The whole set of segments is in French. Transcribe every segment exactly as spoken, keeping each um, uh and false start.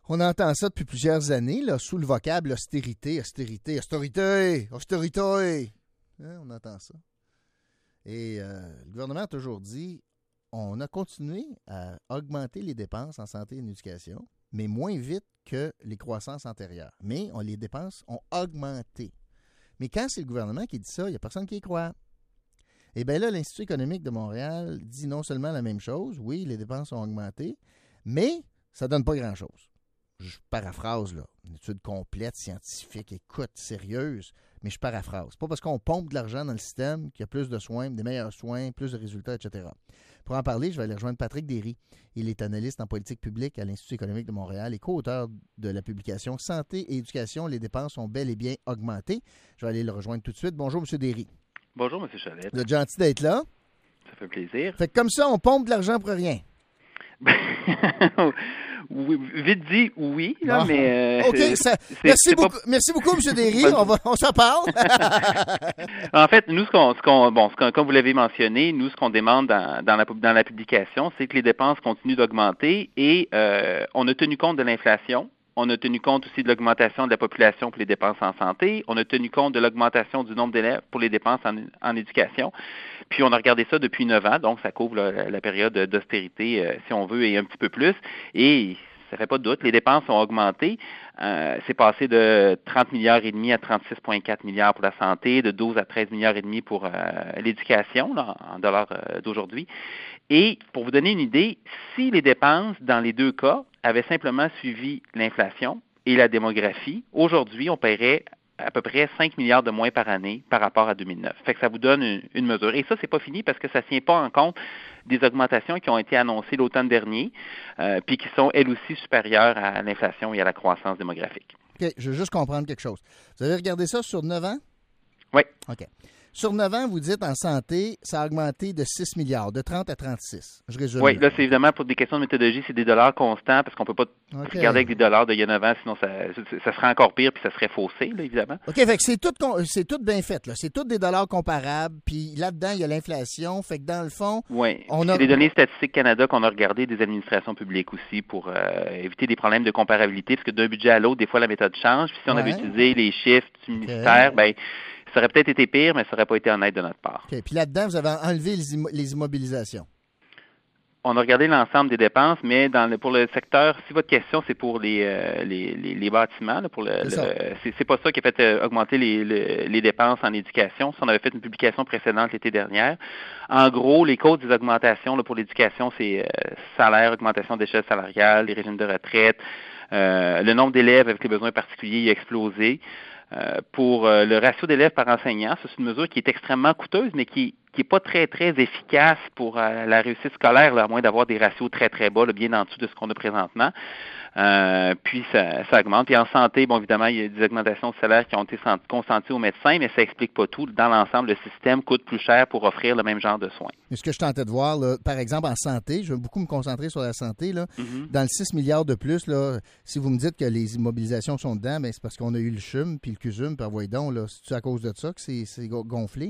On entend ça depuis plusieurs années, là, sous le vocable austérité, austérité, austérité, austérité. Hein, on entend ça. Et euh, le gouvernement a toujours dit, on a continué à augmenter les dépenses en santé et en éducation, mais moins vite que les croissances antérieures. Mais on, les dépenses ont augmenté. Mais quand c'est le gouvernement qui dit ça, il n'y a personne qui y croit. Et bien là, l'Institut économique de Montréal dit non seulement la même chose, oui, les dépenses ont augmenté, mais ça ne donne pas grand-chose. Je paraphrase, là, une étude complète, scientifique, écoute, sérieuse, mais je paraphrase. C'est pas parce qu'on pompe de l'argent dans le système qu'il y a plus de soins, des meilleurs soins, plus de résultats, et cetera. Pour en parler, je vais aller rejoindre Patrick Derry. Il est analyste en politique publique à l'Institut économique de Montréal et co-auteur de la publication Santé et éducation, les dépenses ont bel et bien augmenté. Je vais aller le rejoindre tout de suite. Bonjour, M. Derry. Bonjour, M. Chalette. Vous êtes gentil d'être là. Ça fait plaisir. Fait que comme ça, on pompe de l'argent pour rien. Oui, vite dit, oui, là, bon. mais... Euh, OK, ça, c'est, merci, c'est beaucoup, pas... merci beaucoup, M. Derry. on va, on s'en parle. En fait, nous, ce qu'on, ce qu'on, bon, ce qu'on, comme vous l'avez mentionné, nous, ce qu'on demande dans, dans, la, dans la publication, c'est que les dépenses continuent d'augmenter et euh, on a tenu compte de l'inflation. On a tenu compte aussi de l'augmentation de la population pour les dépenses en santé. On a tenu compte de l'augmentation du nombre d'élèves pour les dépenses en, en éducation. Puis, on a regardé ça depuis neuf ans, donc ça couvre la, la période d'austérité, euh, si on veut, et un petit peu plus. Et ça fait pas de doute, les dépenses ont augmenté. Euh, c'est passé de trente milliards et demi à trente-six virgule quatre milliards pour la santé, de douze à treize milliards et demi pour euh, l'éducation, là, en dollars euh, d'aujourd'hui. Et pour vous donner une idée, si les dépenses, dans les deux cas, avaient simplement suivi l'inflation et la démographie, aujourd'hui, on paierait à peu près cinq milliards de moins par année par rapport à deux mille neuf. Fait que ça vous donne une, une mesure. Et ça, c'est pas fini parce que ça ne tient pas en compte des augmentations qui ont été annoncées l'automne dernier, euh, puis qui sont, elles aussi, supérieures à l'inflation et à la croissance démographique. OK, je veux juste comprendre quelque chose. Vous avez regardé ça sur neuf ans? Oui. OK. Sur neuf ans, vous dites en santé, ça a augmenté de six milliards, de trente à trente-six. Je résume. Oui, là, c'est évidemment pour des questions de méthodologie, c'est des dollars constants parce qu'on ne peut pas okay. regarder avec des dollars d'il y a neuf ans, sinon ça, ça serait encore pire puis ça serait faussé, là, évidemment. OK, fait que c'est tout, c'est tout bien fait, là. C'est tout des dollars comparables, puis là-dedans, il y a l'inflation. Fait que dans le fond, oui. on a... C'est des données Statistiques Canada qu'on a regardées des administrations publiques aussi pour euh, éviter des problèmes de comparabilité, parce que d'un budget à l'autre, des fois, la méthode change. Puis si on ouais. avait utilisé les chiffres du okay. ministère, bien, ça aurait peut-être été pire, mais ça n'aurait pas été honnête de notre part. OK. Puis là-dedans, vous avez enlevé les, immo- les immobilisations. On a regardé l'ensemble des dépenses, mais dans le, pour le secteur, si votre question, c'est pour les, euh, les, les, les bâtiments, là, pour le, c'est, le c'est, c'est pas ça qui a fait euh, augmenter les, le, les dépenses en éducation. Ça, on avait fait une publication précédente l'été dernier. En gros, les causes des augmentations là, pour l'éducation, c'est euh, salaire, augmentation d'échelle salariale, les régimes de retraite, euh, le nombre d'élèves avec les besoins particuliers a explosé. Euh, pour euh, le ratio d'élèves par enseignant, ça, c'est une mesure qui est extrêmement coûteuse, mais qui qui n'est pas très, très efficace pour euh, la réussite scolaire, là, à moins d'avoir des ratios très, très bas, là, bien en dessous de ce qu'on a présentement. Euh, puis, ça, ça augmente. Puis, en santé, bon, évidemment, il y a des augmentations de salaire qui ont été consenties aux médecins, mais ça n'explique pas tout. Dans l'ensemble, le système coûte plus cher pour offrir le même genre de soins. Mais ce que je tentais de voir, là, par exemple, en santé, je vais beaucoup me concentrer sur la santé, là, mm-hmm. dans le six milliards de plus, là, si vous me dites que les immobilisations sont dedans, ben, c'est parce qu'on a eu le C H U M puis le C U S U M, puis voyez donc, là, c'est à cause de ça que c'est, c'est gonflé?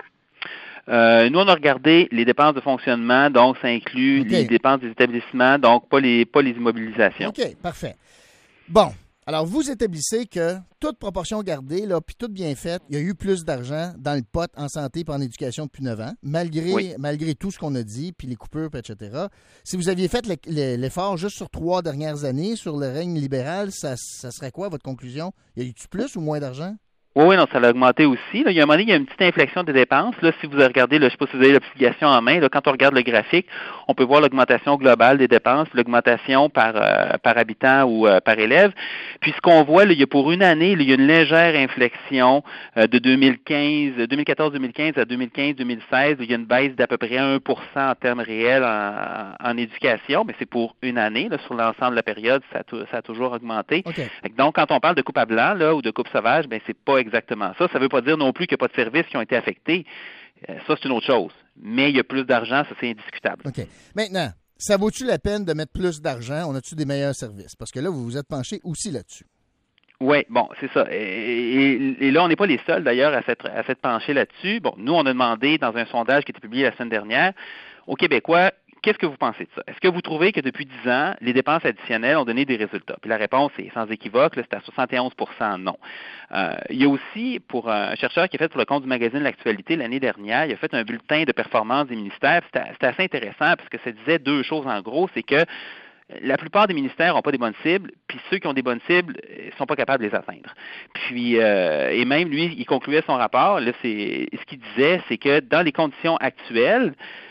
Euh, nous, on a regardé les dépenses de fonctionnement, donc ça inclut okay. les dépenses des établissements, donc pas les pas les immobilisations. OK, parfait. Bon, alors vous établissez que toute proportion gardée, là, puis toute bien faite, il y a eu plus d'argent dans le pot en santé et en éducation depuis neuf ans, malgré, oui. malgré tout ce qu'on a dit, puis les coupures, et cetera. Si vous aviez fait l'effort juste sur trois dernières années, sur le règne libéral, ça, ça serait quoi votre conclusion? Y a eu-tu plus ou moins d'argent? Oui, oui, non, ça a augmenté aussi. Là. Il y a un moment donné, il y a une petite inflexion des dépenses. Là, si vous regardez, là, je ne sais pas si vous avez l'application en main, là, quand on regarde le graphique, on peut voir l'augmentation globale des dépenses, l'augmentation par euh, par habitant ou euh, par élève. Puis ce qu'on voit, là, il y a pour une année, là, il y a une légère inflexion euh, de deux mille quinze, deux mille quatorze deux mille quinze à deux mille quinze deux mille seize. Il y a une baisse d'à peu près un pour cent en termes réels en, en éducation, mais c'est pour une année. Là, sur l'ensemble de la période, ça a, ça a toujours augmenté. Okay. Donc, quand on parle de coupe à blanc là, ou de coupe sauvage, ben c'est pas exactement ça. Ça ne veut pas dire non plus qu'il n'y a pas de services qui ont été affectés. Euh, ça, c'est une autre chose. Mais il y a plus d'argent, ça, c'est indiscutable. OK. Maintenant, ça vaut-tu la peine de mettre plus d'argent? On a-tu des meilleurs services? Parce que là, vous vous êtes penché aussi là-dessus. Oui, bon, c'est ça. Et, et, et là, on n'est pas les seuls, d'ailleurs, à s'être, à s'être penchés là-dessus. Bon, nous, on a demandé, dans un sondage qui a été publié la semaine dernière, aux Québécois, qu'est-ce que vous pensez de ça? Est-ce que vous trouvez que depuis dix ans, les dépenses additionnelles ont donné des résultats? Puis la réponse est sans équivoque, là, c'est à soixante et onze pour cent non. Euh, il y a aussi, pour un chercheur qui a fait pour le compte du magazine L'Actualité l'année dernière, il a fait un bulletin de performance des ministères. C'était, c'était assez intéressant parce que ça disait deux choses en gros, c'est que la plupart des ministères n'ont pas des bonnes cibles, puis ceux qui ont des bonnes cibles ne sont pas capables de les atteindre. Puis, euh, et même lui, il concluait son rapport, là, c'est, ce qu'il disait, c'est que dans les conditions actuelles,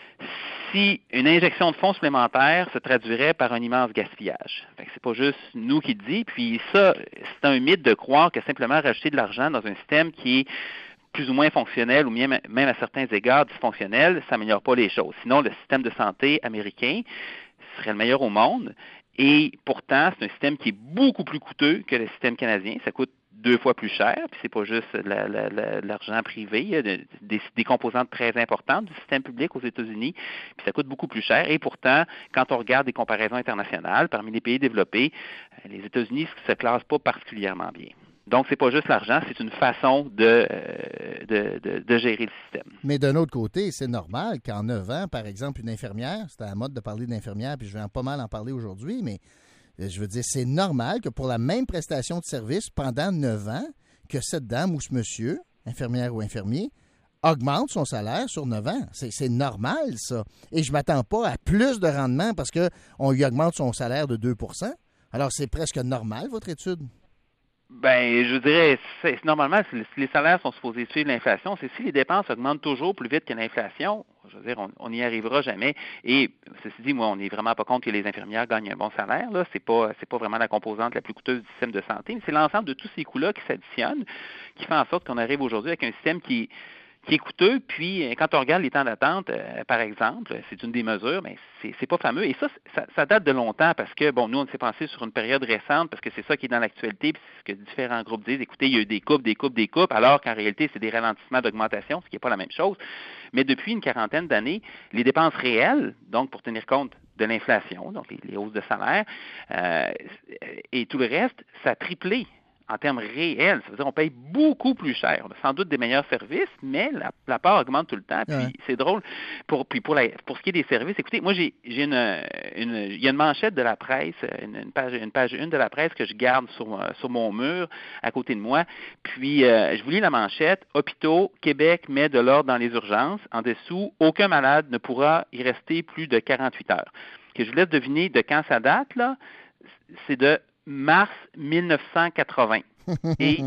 si une injection de fonds supplémentaires se traduirait par un immense gaspillage. Fait que c'est pas juste nous qui le dit, puis ça, c'est un mythe de croire que simplement rajouter de l'argent dans un système qui est plus ou moins fonctionnel ou même, même à certains égards dysfonctionnel, ça n'améliore pas les choses. Sinon, le système de santé américain serait le meilleur au monde. Et pourtant, c'est un système qui est beaucoup plus coûteux que le système canadien. Ça coûte deux fois plus cher, puis c'est pas juste la, la, la, l'argent privé. Il y a des, des composantes très importantes du système public aux États-Unis, puis ça coûte beaucoup plus cher. Et pourtant, quand on regarde des comparaisons internationales, parmi les pays développés, les États-Unis ne se classent pas particulièrement bien. Donc, c'est pas juste l'argent, c'est une façon de, de, de, de gérer le système. Mais d'un autre côté, c'est normal qu'en neuf ans, par exemple, une infirmière, c'était à la mode de parler d'infirmière, puis je vais pas mal en parler aujourd'hui, mais je veux dire, c'est normal que pour la même prestation de service, pendant neuf ans, que cette dame ou ce monsieur, infirmière ou infirmier, augmente son salaire sur neuf ans. C'est, c'est normal, ça. Et je ne m'attends pas à plus de rendement parce qu'on lui augmente son salaire de deux pour cent. Alors, c'est presque normal, votre étude? Ben, je dirais, c'est, normalement, si les salaires sont supposés suivre l'inflation, c'est si les dépenses augmentent toujours plus vite que l'inflation, je veux dire, on n'y arrivera jamais. Et ceci dit, moi, on n'est vraiment pas contre que les infirmières gagnent un bon salaire. Là, c'est pas, c'est pas vraiment la composante la plus coûteuse du système de santé, mais c'est l'ensemble de tous ces coûts-là qui s'additionnent, qui fait en sorte qu'on arrive aujourd'hui avec un système qui qui est coûteux, puis quand on regarde les temps d'attente, euh, par exemple, c'est une des mesures, mais c'est, c'est pas fameux. Et ça, ça, ça date de longtemps parce que, bon, nous, on s'est pensé sur une période récente parce que c'est ça qui est dans l'actualité, puis c'est ce que différents groupes disent. Écoutez, il y a eu des coupes, des coupes, des coupes, alors qu'en réalité, c'est des ralentissements d'augmentation, ce qui n'est pas la même chose. Mais depuis une quarantaine d'années, les dépenses réelles, donc pour tenir compte de l'inflation, donc les, les hausses de salaire, euh, et tout le reste, ça a triplé. En termes réels, ça veut dire qu'on paye beaucoup plus cher. On a sans doute des meilleurs services, mais la, la part augmente tout le temps. Puis ouais. C'est drôle. Pour, puis pour, la, pour ce qui est des services, écoutez, moi j'ai, j'ai une, une, il y a une manchette de la presse, une, une page, une page une de la presse que je garde sur, sur mon mur à côté de moi. Puis euh, je vous lis la manchette. Hôpitaux, Québec met de l'ordre dans les urgences. En dessous, aucun malade ne pourra y rester plus de quarante-huit heures. Que je vous laisse deviner de quand ça date là. C'est de mars mille neuf cent quatre-vingts. Et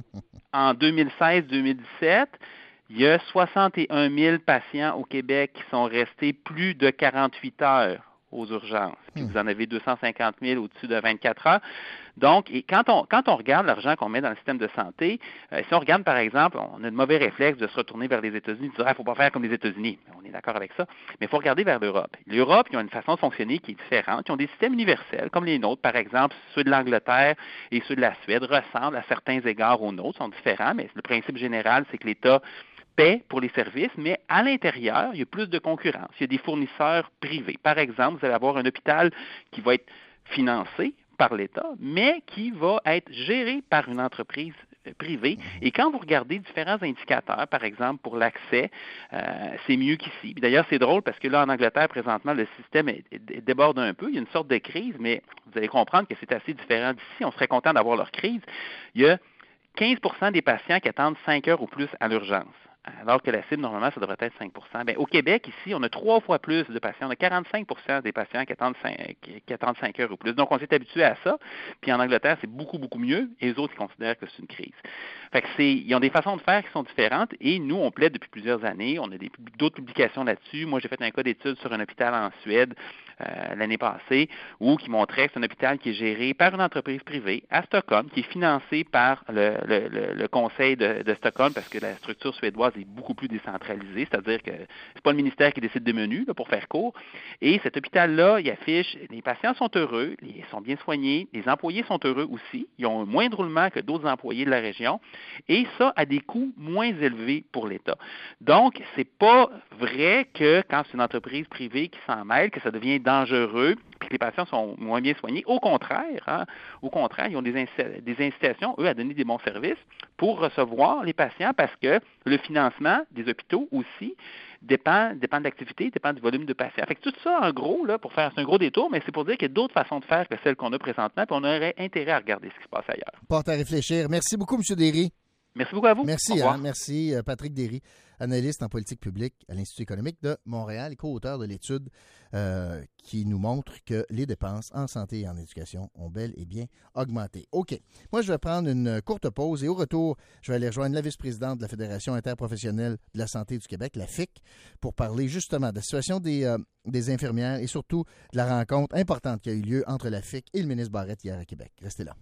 en deux mille seize deux mille dix-sept, il y a soixante et un mille patients au Québec qui sont restés plus de quarante-huit heures aux urgences. Puis vous en avez deux cent cinquante mille au-dessus de vingt-quatre heures. Donc, et quand on quand on regarde l'argent qu'on met dans le système de santé, euh, si on regarde, par exemple, on a de mauvais réflexes de se retourner vers les États-Unis, de dire, il ne faut pas faire comme les États-Unis. On est d'accord avec ça. Mais il faut regarder vers l'Europe. L'Europe, ils ont une façon de fonctionner qui est différente. Ils ont des systèmes universels, comme les nôtres. Par exemple, ceux de l'Angleterre et ceux de la Suède ressemblent à certains égards aux nôtres, sont différents, mais le principe général, c'est que l'État paie pour les services, mais à l'intérieur, il y a plus de concurrence. Il y a des fournisseurs privés. Par exemple, vous allez avoir un hôpital qui va être financé par l'État, mais qui va être géré par une entreprise privée. Et quand vous regardez différents indicateurs, par exemple, pour l'accès, euh, c'est mieux qu'ici. D'ailleurs, c'est drôle parce que là, en Angleterre, présentement, le système est, est, déborde un peu. Il y a une sorte de crise, mais vous allez comprendre que c'est assez différent d'ici. On serait content d'avoir leur crise. Il y a quinze pour cent des patients qui attendent cinq heures ou plus à l'urgence. Alors que la cible, normalement, ça devrait être cinq pour cent. Bien, au Québec, ici, on a trois fois plus de patients. On a quarante-cinq pour cent des patients qui attendent, cinq, qui attendent cinq heures ou plus. Donc, on s'est habitué à ça. Puis en Angleterre, c'est beaucoup, beaucoup mieux. Et les autres, ils considèrent que c'est une crise. Fait que c'est, ils ont des façons de faire qui sont différentes. Et nous, on plaide depuis plusieurs années. On a des, d'autres publications là-dessus. Moi, j'ai fait un cas d'étude sur un hôpital en Suède euh, l'année passée où qui montrait que c'est un hôpital qui est géré par une entreprise privée à Stockholm, qui est financé par le, le, le, le conseil de, de Stockholm parce que la structure suédoise est beaucoup plus décentralisée, c'est-à-dire que c'est pas le ministère qui décide des menus, là, pour faire court. Et cet hôpital-là, il affiche, les patients sont heureux, ils sont bien soignés, les employés sont heureux aussi, ils ont un moindre roulement que d'autres employés de la région, et ça à des coûts moins élevés pour l'État. Donc, c'est pas vrai que quand c'est une entreprise privée qui s'en mêle, que ça devient dangereux, puis que les patients sont moins bien soignés. Au contraire, hein, Au contraire, ils ont des, inc- des incitations, eux, à donner des bons services pour recevoir les patients parce que le financement des hôpitaux aussi dépend, dépend de l'activité, dépend du volume de patients. Fait que tout ça, en gros, là, pour faire, c'est un gros détour, mais c'est pour dire qu'il y a d'autres façons de faire que celles qu'on a présentement, puis on aurait intérêt à regarder ce qui se passe ailleurs. Porte à réfléchir. Merci beaucoup, M. Derry. Merci beaucoup à vous. Merci, hein, merci Patrick Derry, analyste en politique publique à l'Institut économique de Montréal et co-auteur de l'étude euh, qui nous montre que les dépenses en santé et en éducation ont bel et bien augmenté. OK. Moi, je vais prendre une courte pause et au retour, je vais aller rejoindre la vice-présidente de la Fédération interprofessionnelle de la santé du Québec, la F I C, pour parler justement de la situation des, euh, des infirmières et surtout de la rencontre importante qui a eu lieu entre la F I C et le ministre Barrette hier à Québec. Restez là.